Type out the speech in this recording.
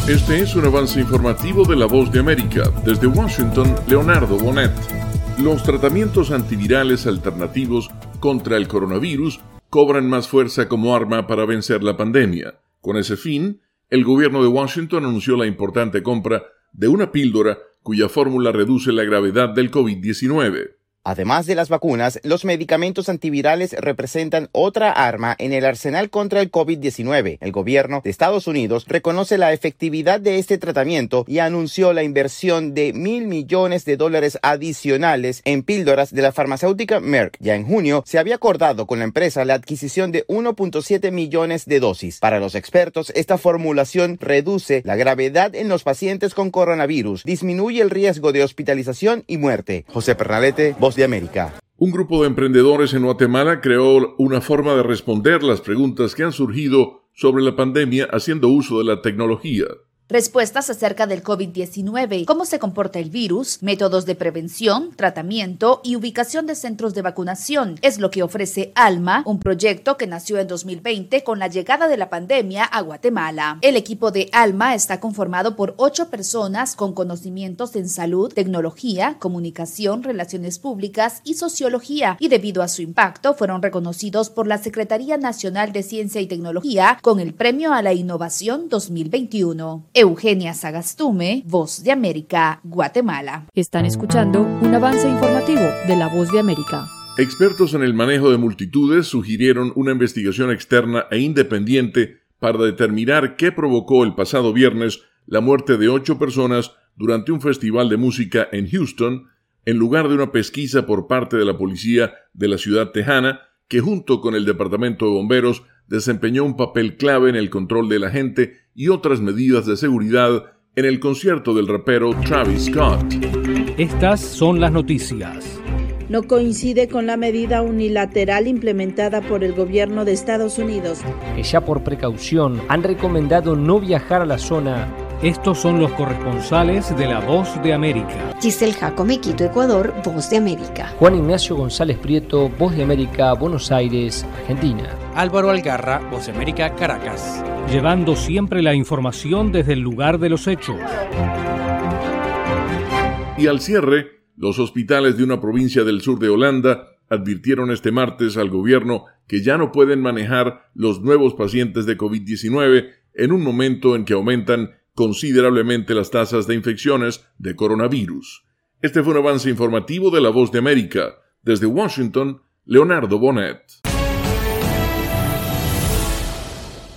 Este es un avance informativo de La Voz de América. Desde Washington, Leonardo Bonet. Los tratamientos antivirales alternativos contra el coronavirus cobran más fuerza como arma para vencer la pandemia. Con ese fin, el gobierno de Washington anunció la importante compra de una píldora cuya fórmula reduce la gravedad del COVID-19. Además de las vacunas, los medicamentos antivirales representan otra arma en el arsenal contra el COVID-19. El gobierno de Estados Unidos reconoce la efectividad de este tratamiento y anunció la inversión de $1.000 millones adicionales en píldoras de la farmacéutica Merck. Ya en junio se había acordado con la empresa la adquisición de 1.7 millones de dosis. Para los expertos, esta formulación reduce la gravedad en los pacientes con coronavirus, disminuye el riesgo de hospitalización y muerte. José Pernalete, Voz de América. Un grupo de emprendedores en Guatemala creó una forma de responder las preguntas que han surgido sobre la pandemia haciendo uso de la tecnología. Respuestas acerca del COVID-19, cómo se comporta el virus, métodos de prevención, tratamiento y ubicación de centros de vacunación. Es lo que ofrece ALMA, un proyecto que nació en 2020 con la llegada de la pandemia a Guatemala. El equipo de ALMA está conformado por 8 personas con conocimientos en salud, tecnología, comunicación, relaciones públicas y sociología, y debido a su impacto fueron reconocidos por la Secretaría Nacional de Ciencia y Tecnología con el Premio a la Innovación 2021. Eugenia Sagastume, Voz de América, Guatemala. Están escuchando un avance informativo de La Voz de América. Expertos en el manejo de multitudes sugirieron una investigación externa e independiente para determinar qué provocó el pasado viernes la muerte de 8 personas durante un festival de música en Houston, en lugar de una pesquisa por parte de la policía de la ciudad tejana, que junto con el Departamento de Bomberos desempeñó un papel clave en el control de la gente y otras medidas de seguridad en el concierto del rapero Travis Scott. Estas son las noticias. No coincide con la medida unilateral implementada por el gobierno de Estados Unidos, que ya por precaución han recomendado no viajar a la zona. Estos son los corresponsales de La Voz de América. Giselle Jacome, Quito, Ecuador, Voz de América. Juan Ignacio González Prieto, Voz de América, Buenos Aires, Argentina. Álvaro Algarra, Voz de América, Caracas. Llevando siempre la información desde el lugar de los hechos. Y al cierre, los hospitales de una provincia del sur de Holanda advirtieron este martes al gobierno que ya no pueden manejar los nuevos pacientes de COVID-19 en un momento en que aumentan considerablemente las tasas de infecciones de coronavirus. Este fue un avance informativo de La Voz de América. Desde Washington, Leonardo Bonet.